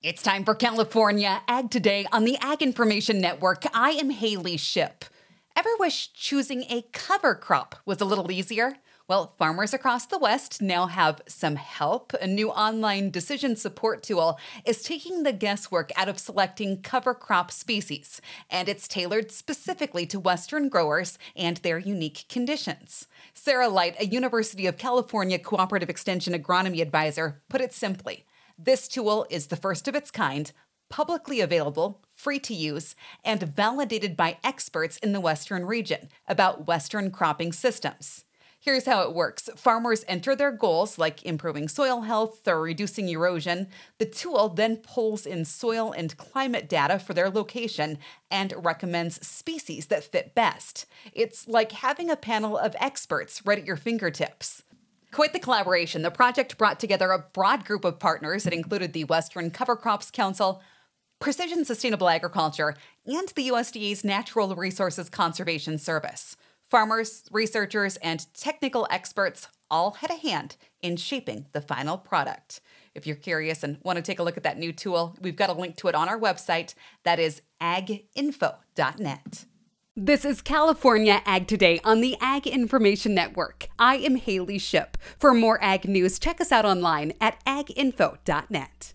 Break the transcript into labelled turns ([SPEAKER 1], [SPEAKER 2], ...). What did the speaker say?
[SPEAKER 1] It's time for California Ag Today on the Ag Information Network. I am Haley Ship. Ever wish choosing a cover crop was a little easier? Well, farmers across the West now have some help. A new online decision support tool is taking the guesswork out of selecting cover crop species, and it's tailored specifically to Western growers and their unique conditions. Sarah Light, a University of California Cooperative Extension agronomy advisor, put it simply: this tool is the first of its kind, publicly available, free to use, and validated by experts in the Western region about Western cropping systems. Here's how it works. Farmers enter their goals like improving soil health or reducing erosion. The tool then pulls in soil and climate data for their location and recommends species that fit best. It's like having a panel of experts right at your fingertips. Quite the collaboration. The project brought together a broad group of partners that included the Western Cover Crops Council, Precision Sustainable Agriculture, and the USDA's Natural Resources Conservation Service. Farmers, researchers, and technical experts all had a hand in shaping the final product. If you're curious and want to take a look at that new tool, we've got a link to it on our website. That is aginfo.net. This is California Ag Today on the Ag Information Network. I am Haley Ship. For more ag news, check us out online at aginfo.net.